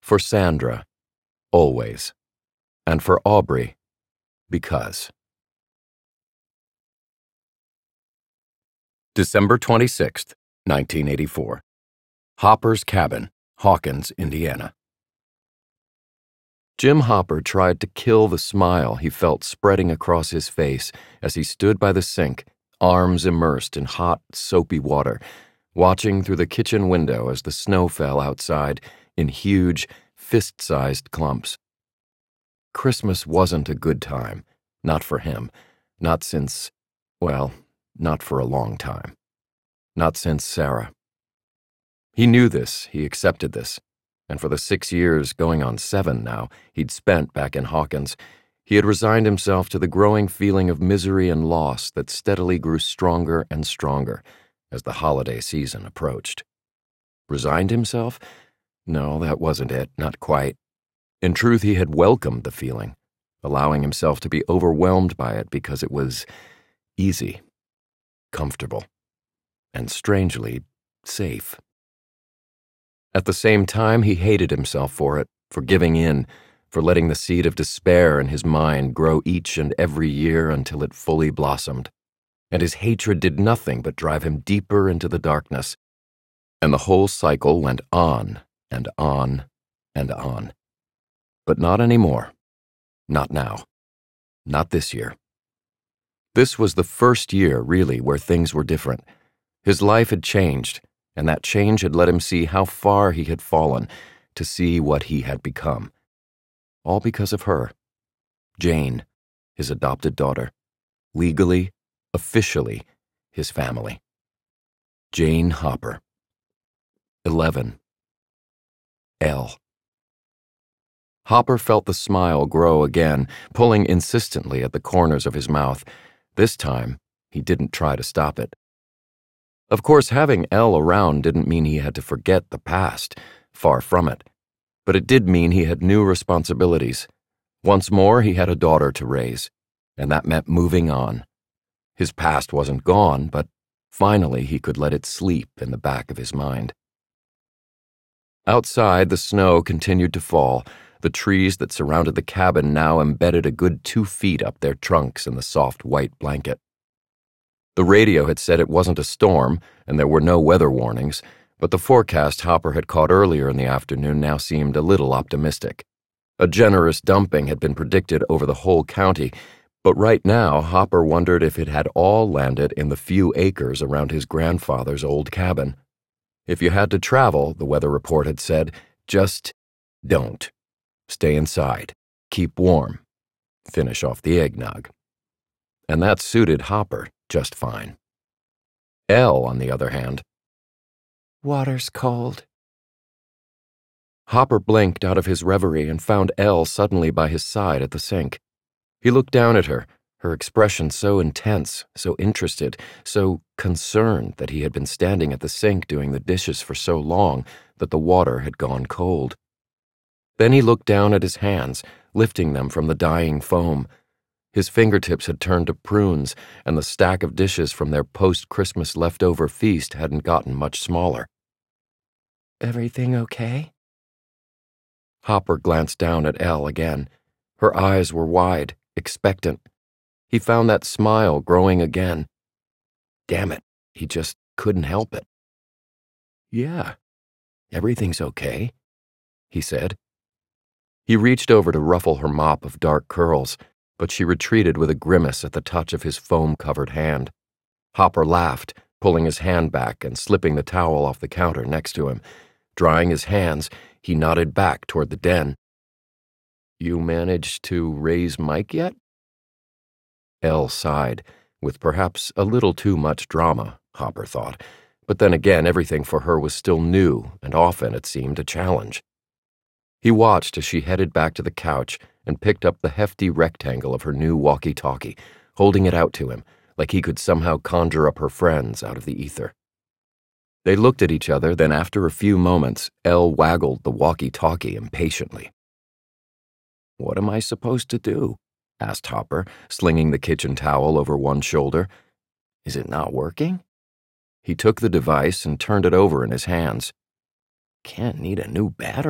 For Sandra, always. And for Aubrey, because. December 26th, 1984. Hopper's Cabin, Hawkins, Indiana. Jim Hopper tried to kill the smile he felt spreading across his face as he stood by the sink, arms immersed in hot, soapy water, watching through the kitchen window as the snow fell outside in huge, fist-sized clumps. Christmas wasn't a good time, not for him, not since, well, not for a long time. Not since Sarah. He knew this, he accepted this, and for the 6 years, going on 7 now, he'd spent back in Hawkins, he had resigned himself to the growing feeling of misery and loss that steadily grew stronger and stronger as the holiday season approached. Resigned himself? No, that wasn't it, not quite. In truth, he had welcomed the feeling, allowing himself to be overwhelmed by it because it was easy, comfortable, and strangely safe. At the same time, he hated himself for it, for giving in, for letting the seed of despair in his mind grow each and every year until it fully blossomed. And his hatred did nothing but drive him deeper into the darkness. And the whole cycle went on and on and on. But not anymore. Not now. Not this year. This was the first year, really, where things were different. His life had changed, and that change had let him see how far he had fallen, to see what he had become. All because of her. Jane, his adopted daughter. Legally, officially, his family. Jane Hopper. 11. L. Hopper felt the smile grow again, pulling insistently at the corners of his mouth. This time, he didn't try to stop it. Of course, having Elle around didn't mean he had to forget the past, far from it. But it did mean he had new responsibilities. Once more, he had a daughter to raise, and that meant moving on. His past wasn't gone, but finally he could let it sleep in the back of his mind. Outside, the snow continued to fall. The trees that surrounded the cabin now embedded a good 2 feet up their trunks in the soft white blanket. The radio had said it wasn't a storm, and there were no weather warnings, but the forecast Hopper had caught earlier in the afternoon now seemed a little optimistic. A generous dumping had been predicted over the whole county, but right now Hopper wondered if it had all landed in the few acres around his grandfather's old cabin. If you had to travel, the weather report had said, just don't. Stay inside. Keep warm. Finish off the eggnog. And that suited Hopper just fine. Elle, on the other hand. Water's cold. Hopper blinked out of his reverie and found Elle suddenly by his side at the sink. He looked down at her, her expression so intense, so interested, so concerned that he had been standing at the sink doing the dishes for so long that the water had gone cold. Then he looked down at his hands, lifting them from the dying foam. His fingertips had turned to prunes, and the stack of dishes from their post-Christmas leftover feast hadn't gotten much smaller. Everything okay? Hopper glanced down at Elle again. Her eyes were wide, expectant. He found that smile growing again. Damn it, he just couldn't help it. Yeah, everything's okay, he said. He reached over to ruffle her mop of dark curls, but she retreated with a grimace at the touch of his foam-covered hand. Hopper laughed, pulling his hand back and slipping the towel off the counter next to him. Drying his hands, he nodded back toward the den. You managed to raise Mike yet? Elle sighed, with perhaps a little too much drama, Hopper thought, but then again everything for her was still new, and often it seemed a challenge. He watched as she headed back to the couch and picked up the hefty rectangle of her new walkie-talkie, holding it out to him, like he could somehow conjure up her friends out of the ether. They looked at each other, then after a few moments, Elle waggled the walkie-talkie impatiently. What am I supposed to do? Asked Hopper, slinging the kitchen towel over one shoulder. Is it not working? He took the device and turned it over in his hands. Can't need a new battery.